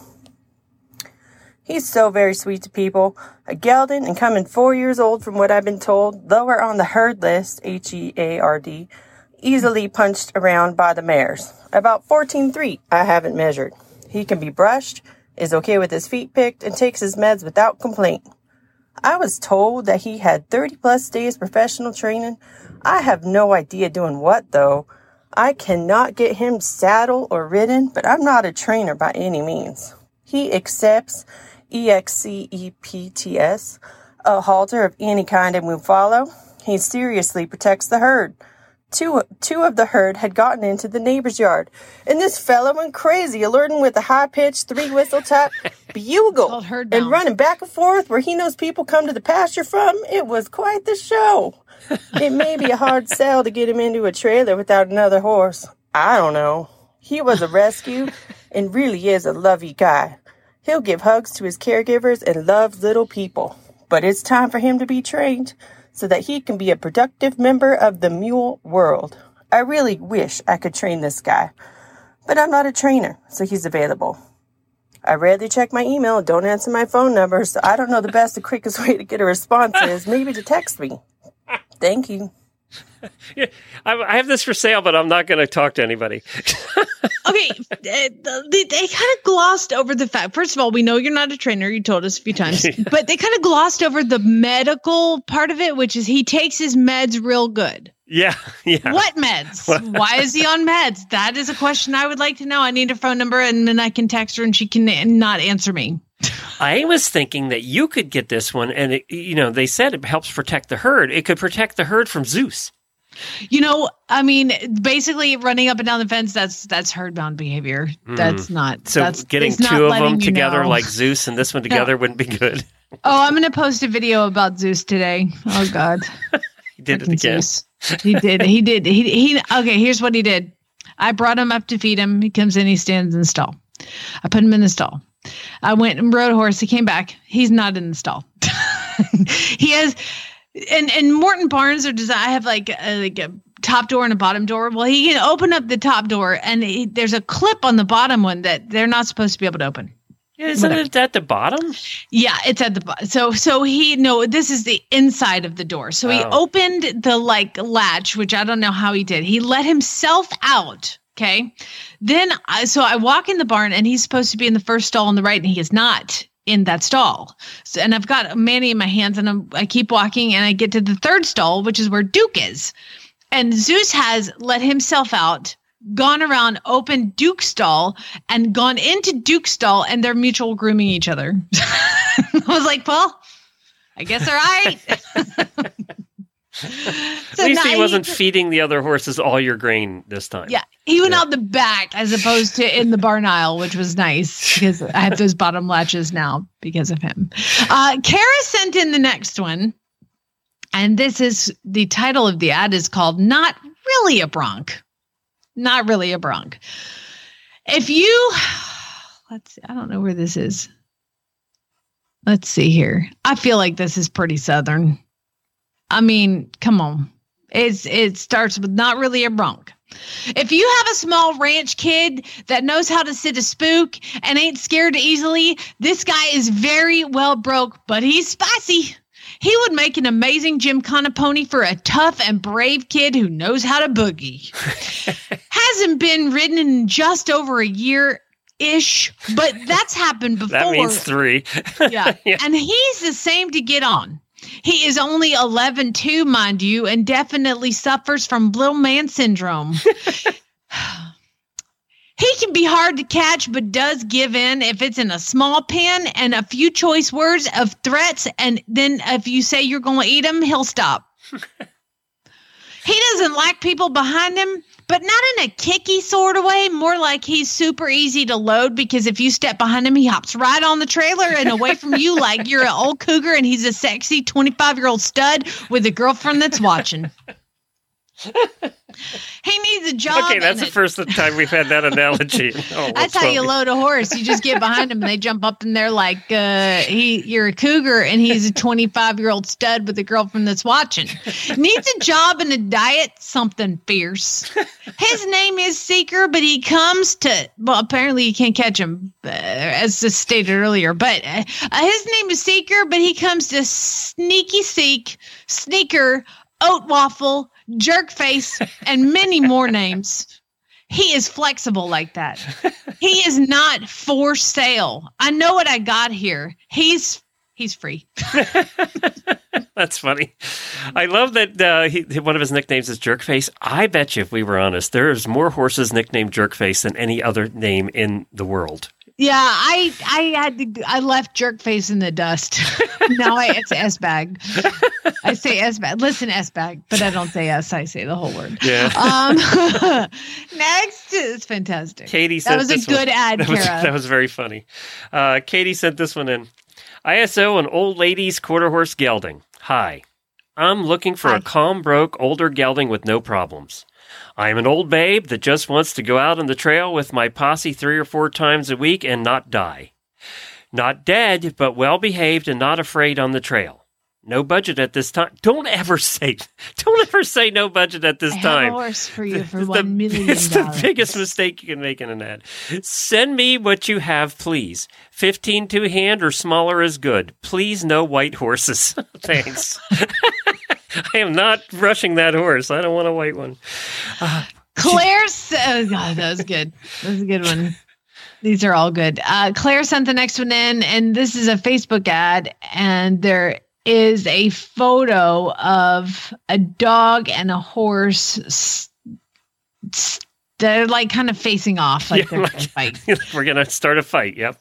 He's so very sweet to people. A gelding and coming 4 years old from what I've been told, lower on the herd list, H-E-A-R-D, easily punched around by the mares. About 14.3, I haven't measured. He can be brushed, is okay with his feet picked, and takes his meds without complaint. I was told that he had 30 plus days professional training. I have no idea doing what, though. I cannot get him saddled or ridden, but I'm not a trainer by any means. He accepts EXCEPTS, a halter of any kind, and will follow. He seriously protects the herd. Two of the herd had gotten into the neighbor's yard, and this fellow went crazy, alerting with a high-pitched 3-whistle type bugle and running back and forth where he knows people come to the pasture from. It was quite the show. It may be a hard sell to get him into a trailer without another horse. I don't know. He was a rescue and really is a lovey guy. He'll give hugs to his caregivers and loves little people. But it's time for him to be trained so that he can be a productive member of the mule world. I really wish I could train this guy, but I'm not a trainer, so he's available. I rarely check my email and don't answer my phone number, so I don't know the best or quickest way to get a response is maybe to text me. Thank you. Yeah, I have this for sale, but I'm not going to talk to anybody. Okay, they kind of glossed over the fact. First of all, we know you're not a trainer. You told us a few times. But they kind of glossed over the medical part of it, which is he takes his meds real good. Yeah. What meds? Why is he on meds? That is a question I would like to know. I need a phone number, and then I can text her, and she can not answer me. I was thinking that you could get this one, and they said it helps protect the herd. It could protect the herd from Zeus. I mean, basically running up and down the fence, that's herd-bound behavior. That's not. So that's, getting two of them together like Zeus and this one together wouldn't be good. Oh, I'm going to post a video about Zeus today. Oh, God. He did it again. Zeus. He did. Okay, here's what he did. I brought him up to feed him. He comes in, he stands in the stall. I put him in the stall. I went and rode a horse. He came back. He's not in the stall. He has... And Morton Barns are designed. I have like a top door and a bottom door. Well, he can open up the top door, and there's a clip on the bottom one that they're not supposed to be able to open. Isn't it at the bottom? Yeah, it's at the bottom. So this is the inside of the door. So he opened the latch, which I don't know how he did. He let himself out. Okay. Then I walk in the barn, and he's supposed to be in the first stall on the right, and he is not in that stall. So, and I've got Manny in my hands, and I keep walking, and I get to the third stall, which is where Duke is. And Zeus has let himself out, gone around, opened Duke's stall, and gone into Duke's stall, and they're mutual grooming each other. I was like, well, I guess all right. At least he wasn't feeding the other horses all your grain this time. Yeah, he went out the back as opposed to in the barn aisle, which was nice because I have those bottom latches now because of him. Kara sent in the next one, and this is the title of the ad is called "Not Really a Bronc." Not really a bronc. If you, let's see, I don't know where this is. Let's see here. I feel like this is pretty Southern. I mean, come on. It starts with not really a bronc. If you have a small ranch kid that knows how to sit a spook and ain't scared easily, this guy is very well broke, but he's spicy. He would make an amazing gymkhana pony for a tough and brave kid who knows how to boogie. Hasn't been ridden in just over a year-ish, but that's happened before. That means 3. Yeah. And he's the same to get on. He is only 11'2", mind you, and definitely suffers from little man syndrome. He can be hard to catch, but does give in if it's in a small pen and a few choice words of threats. And then if you say you're going to eat him, he'll stop. He doesn't like people behind him, but not in a kicky sort of way. More like he's super easy to load because if you step behind him, he hops right on the trailer and away from you like you're an old cougar and he's a sexy 25-year-old stud with a girlfriend that's watching. He needs a job. Okay, that's the first time we've had that analogy. That's how you load a horse. You just get behind him and they jump up and they're like, you're a cougar and he's a 25-year-old stud with a girlfriend that's watching. Needs a job and a diet, something fierce. His name is Seeker, but he comes to, well, apparently you can't catch him, as stated earlier, but his name is Seeker, but he comes to Sneaky Seek, Sneaker, Oat Waffle, Jerk Face, and many more names. He is flexible like that. He is not for sale. I know what I got here. He's He's free. That's funny. I love that one of his nicknames is Jerkface. I bet you, if we were honest, there's more horses nicknamed Jerkface than any other name in the world. Yeah, I left Jerkface in the dust. Now it's S-Bag. I say S-Bag. Listen, S-Bag, but I don't say S. I say the whole word. Yeah. Next is fantastic. Katie that was a good ad, Kara. That was very funny. Katie sent this one in. ISO, an old lady's quarter horse gelding. Hi. I'm looking for a calm broke older gelding with no problems. I am an old babe that just wants to go out on the trail with my posse 3 or 4 times a week and not die. Not dead, but well behaved and not afraid on the trail. No budget at this time. Don't ever say no budget at this time. I have a horse for you for $1 million. It's the biggest mistake you can make in an ad. Send me what you have, please. 15 two-hand or smaller is good. Please, no white horses. Thanks. I am not rushing that horse. I don't want a white one. Claire, oh God, that was good. That was a good one. These are all good. Claire sent the next one in, and this is a Facebook ad, and there is a photo of a dog and a horse. They're like kind of facing off, like they're going to fight. We're going to start a fight. Yep.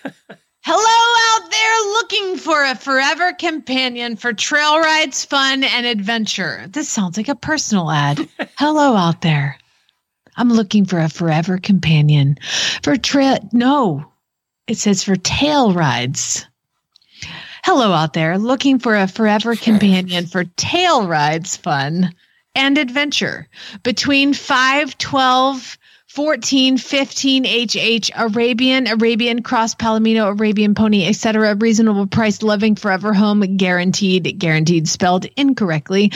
Hello out there looking for a forever companion for trail rides, fun, and adventure. This sounds like a personal ad. Hello out there. I'm looking for a forever companion for it says for tail rides. Hello out there looking for a forever companion for tail rides, fun, and adventure. Between 5, 12, 14, 15 HH, Arabian cross, Palomino, Arabian pony, etc. Reasonable price, loving forever home, guaranteed spelled incorrectly.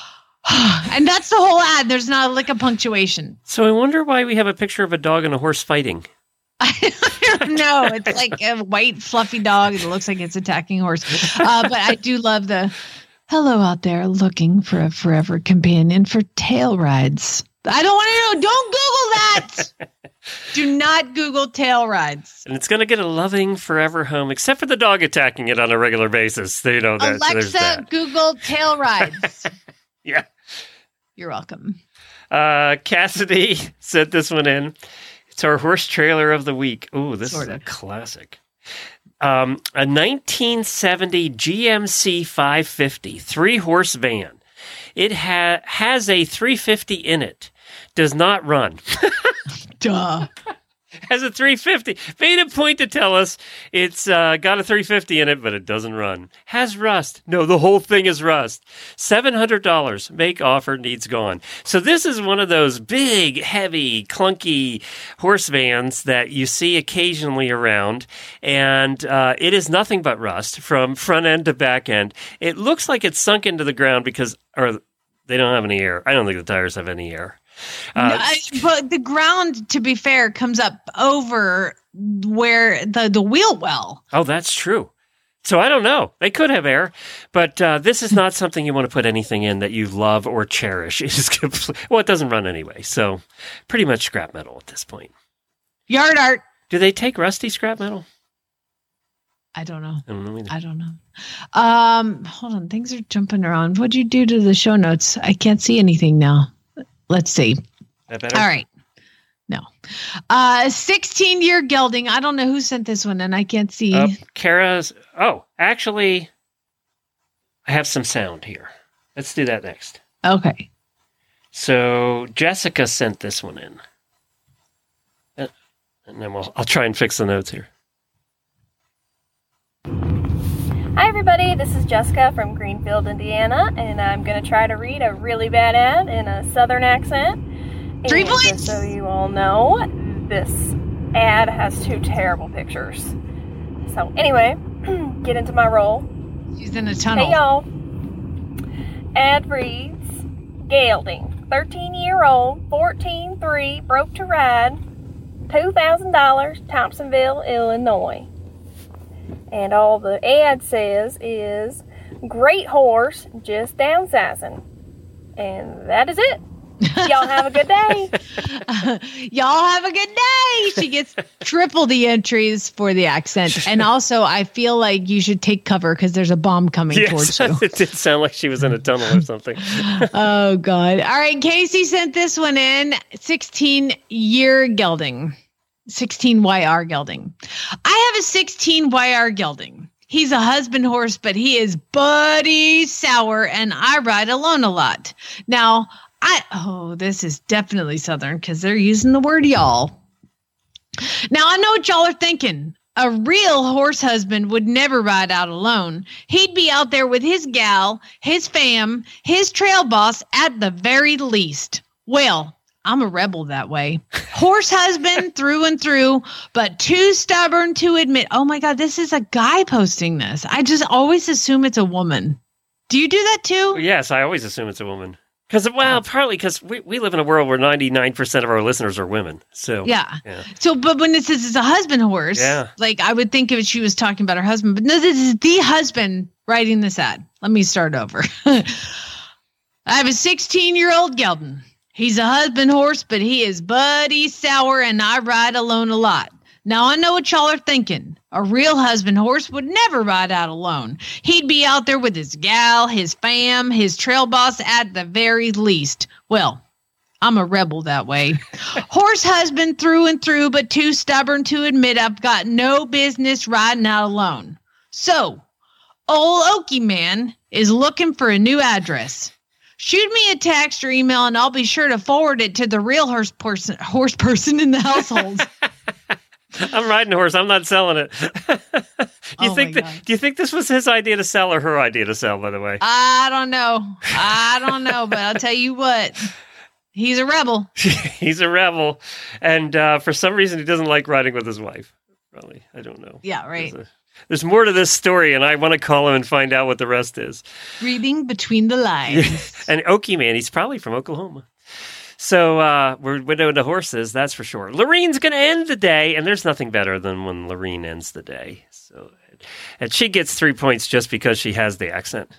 And that's the whole ad. There's not a lick of punctuation. So I wonder why we have a picture of a dog and a horse fighting. I don't know. It's like a white fluffy dog. It looks like it's attacking a horse. But I do love the hello out there looking for a forever companion for tail rides. I don't want to know. Don't Google that. Do not Google tail rides. And it's going to get a loving forever home, except for the dog attacking it on a regular basis. Alexa, Google tail rides. Yeah. You're welcome. Cassidy sent this one in. It's our horse trailer of the week. Ooh, this is a classic. A 1970 GMC 550 3-horse van. It has a 350 in it. Does not run. Duh. Has a 350. Made a point to tell us it's got a 350 in it, but it doesn't run. Has rust. No, the whole thing is rust. $700. Make offer, needs gone. So this is one of those big, heavy, clunky horse vans that you see occasionally around, and it is nothing but rust from front end to back end. It looks like it's sunk into the ground or they don't have any air. I don't think the tires have any air. But the ground, to be fair, comes up over where the wheel well. Oh, that's true. So I don't know. They could have air, but this is not something you want to put anything in that you love or cherish. It is it doesn't run anyway. So pretty much scrap metal at this point. Yard art. Do they take rusty scrap metal? I don't know. I don't know either. I don't know. Hold on. Things are jumping around. What'd you do to the show notes? I can't see anything now. Let's see. That better? All right. No. 16-year gelding. I don't know who sent this one, and I can't see. Kara's. Oh, actually, I have some sound here. Let's do that next. Okay. So Jessica sent this one in. And then I'll try and fix the notes here. Hi everybody, this is Jessica from Greenfield, Indiana, and I'm going to try to read a really bad ad in a southern accent. 3 points! Just so you all know, this ad has 2 terrible pictures. So anyway, get into my role. She's in a tunnel. Hey y'all. Ad reads, gelding, 13-year-old, 14-3, broke to ride, $2,000, Thompsonville, Illinois. And all the ad says is, great horse, just downsizing. And that is it. Y'all have a good day. Y'all have a good day. She gets triple the entries for the accent. And also, I feel like you should take cover because there's a bomb coming towards you. It did sound like she was in a tunnel or something. Oh, God. All right. Casey sent this one in. 16-year gelding. 16 YR gelding. I have a 16 YR gelding. He's a husband horse, but he is Buddy Sour, and I ride alone a lot. Now, this is definitely Southern because they're using the word y'all. Now, I know what y'all are thinking. A real horse husband would never ride out alone. He'd be out there with his gal, his fam, his trail boss at the very least. Well, I'm a rebel that way. Horse husband through and through, but too stubborn to admit. Oh my God, this is a guy posting this. I just always assume it's a woman. Do you do that too? Yes, I always assume it's a woman. Partly because we live in a world where 99% of our listeners are women. So yeah. So, but when it says it's a husband horse, yeah. Like I would think if she was talking about her husband, but no, this is the husband writing this ad. Let me start over. I have a 16-year-old gelding. He's a husband horse, but he is Buddy Sour, and I ride alone a lot. Now, I know what y'all are thinking. A real husband horse would never ride out alone. He'd be out there with his gal, his fam, his trail boss at the very least. Well, I'm a rebel that way. Horse husband through and through, but too stubborn to admit I've got no business riding out alone. So, old Okie man is looking for a new address. Shoot me a text or email, and I'll be sure to forward it to the real horse person in the household. I'm riding a horse. I'm not selling it. Do you think this was his idea to sell or her idea to sell, by the way? I don't know, but I'll tell you what. He's a rebel. He's a rebel. And for some reason, he doesn't like riding with his wife. Probably. I don't know. Yeah, right. There's more to this story, and I want to call him and find out what the rest is. Reading between the lines. And Okie man, he's probably from Oklahoma. So we're widowed to horses, that's for sure. Lorene's going to end the day, and there's nothing better than when Lorene ends the day. So, and she gets 3 points just because she has the accent.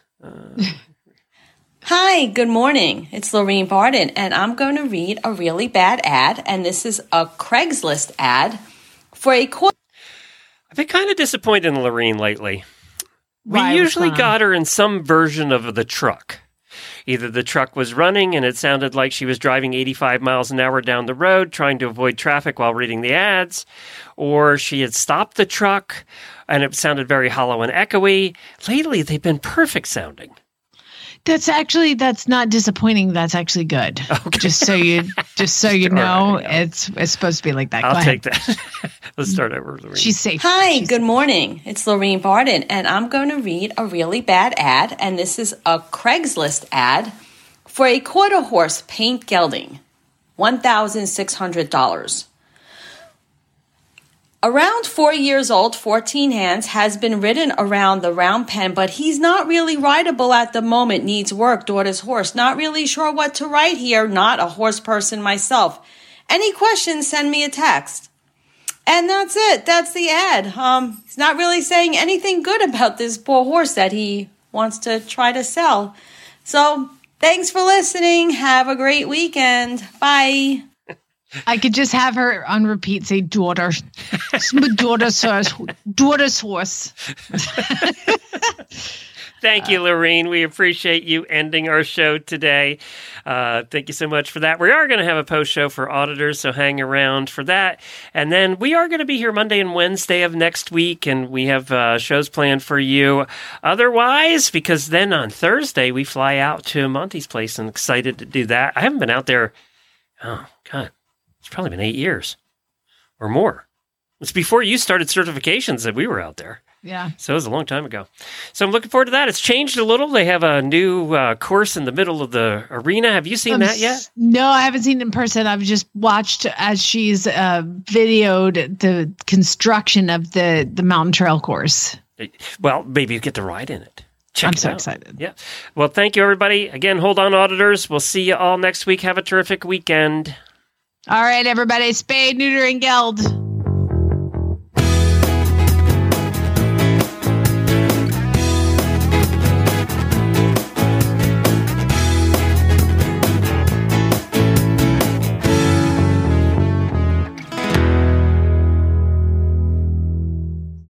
Hi, good morning. It's Lorene Barden, and I'm going to read a really bad ad, and this is a Craigslist ad for a quarter. I've been kind of disappointed in Lorene lately. We usually got her in some version of the truck. Either the truck was running and it sounded like she was driving 85 miles an hour down the road trying to avoid traffic while reading the ads, or she had stopped the truck and it sounded very hollow and echoey. Lately, they've been perfect sounding. That's not disappointing. That's actually good. Okay. Just so you know, it's supposed to be like that. I'll take that. Let's start over. Lorene. She's safe. Hi, good morning. It's Lorene Barden, and I'm going to read a really bad ad, and this is a Craigslist ad for a quarter horse paint gelding, $1,600. Around 4 years old, 14 hands, has been ridden around the round pen, but he's not really rideable at the moment, needs work, daughter's horse. Not really sure what to write here, not a horse person myself. Any questions, send me a text. And that's it, that's the ad. He's not really saying anything good about this poor horse that he wants to try to sell. So, thanks for listening, have a great weekend, bye. I could just have her on repeat say, daughter. Daughter's horse. Thank you, Lorene. We appreciate you ending our show today. Thank you so much for that. We are going to have a post show for auditors, so hang around for that. And then we are going to be here Monday and Wednesday of next week, and we have shows planned for you otherwise, because then on Thursday we fly out to Monty's place and excited to do that. I haven't been out there. Oh, God. It's probably been 8 years or more. It's before you started certifications that we were out there. Yeah. So it was a long time ago. So I'm looking forward to that. It's changed a little. They have a new course in the middle of the arena. Have you seen that yet? No, I haven't seen it in person. I've just watched as she's videoed the construction of the mountain trail course. Well, maybe you get to ride in it. I'm so excited. Yeah. Well, thank you, everybody. Again, hold on, auditors. We'll see you all next week. Have a terrific weekend. All right, everybody. Spade, neuter, and geld.